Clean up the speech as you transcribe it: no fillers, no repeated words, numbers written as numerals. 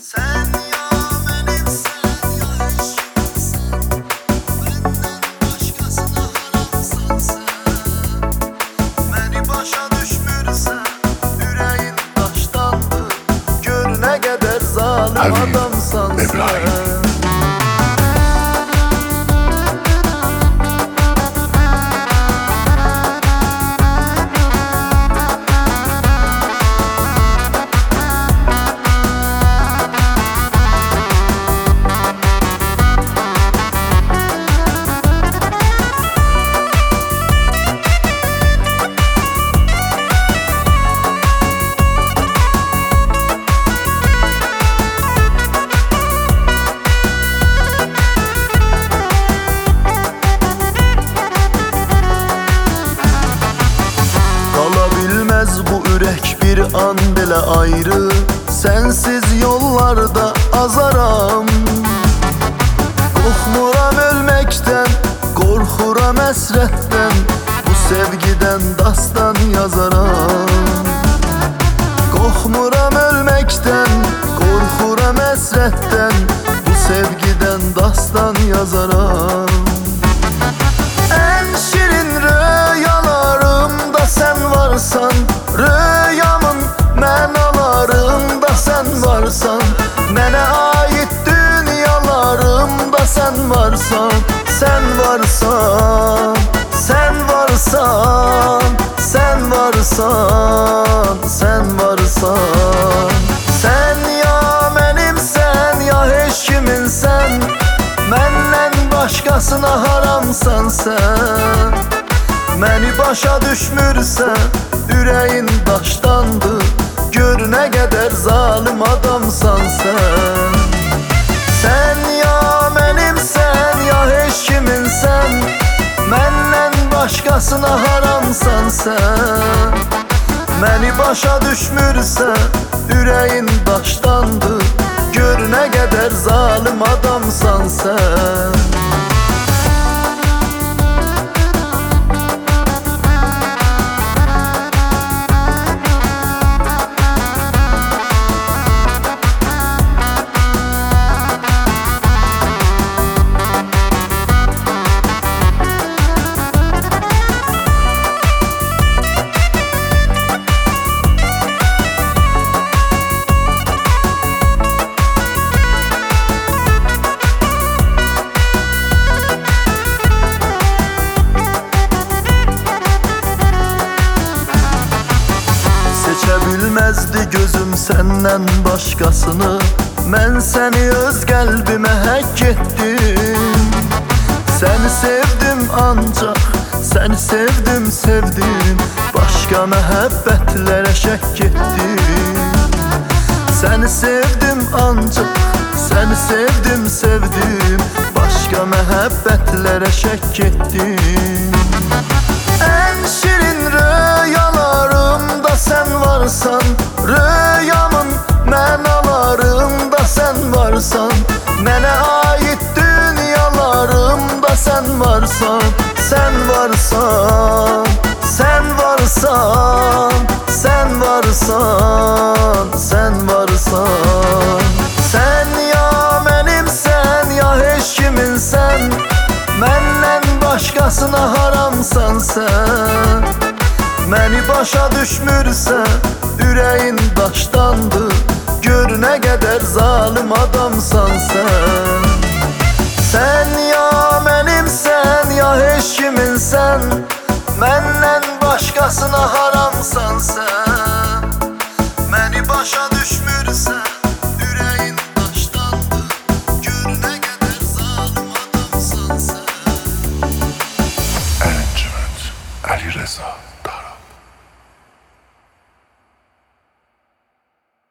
Sen ya benimsen ya eşimsin, benden başkasına haramsan sen. Beni başa düşmürsen yüreğin taştandı, görüne kadar zalim adamsan sen. Bu ürək bir an belə ayrı, sensiz yollarda azaram. Qorxmuram ölməkdən, qorxuram əsrətdən, bu sevgidən dastan yazaram. Qorxmuram ölməkdən, qorxuram əsrətdən, bu sevgidən dastan yazaram. En şirin rüyalarımda sen varsan, rüyamın mənalarında sen varsan, mənə ait dünyalarımda sen varsan, sen varsan, sen varsan, sen varsan, sen varsan. Sen ya benimsen ya heç kiminsən, məndən başqasına haramsan sen. Məni başa düşmürsən, yüreğin daştandı, görünə qədər zalim adamsan sen. Sen ya benimsən ya heç kiminsən, məndən başqasına haramsan sen. Məni başa düşmürsən, yüreğin daştandı, görünə qədər zalim adamsan sen. Bilmezdi gözüm senden başkasını, mən səni öz qəlbimə həkk etdim. Səni sevdim ancaq, səni sevdim, sevdim, başqa məhəbbətlərə şəkk etdim. Səni sevdim ancaq, səni sevdim, sevdim, başqa məhəbbətlərə şəkk etdim. En şirin rüyalarımda sen varsan, rüyamın mənalarında sen varsan, mənə ait dünyalarımda sen varsan, sen varsan, sen varsan, sen varsan, sen varsan. Sen ya benimsen ya heç kiminsən, məndən başqasına haramsan sen. Məni başa düşmürsən, yüreğin daştandı, görünə qədər zalim adamsan sen. Sen ya benimsən ya heç kiminsən, məndən başqasına haramsan sen. Məni başa düşmürsən, yüreğin daştandı, görünə qədər zalim adamsan sen. Arrangement Ali Reza.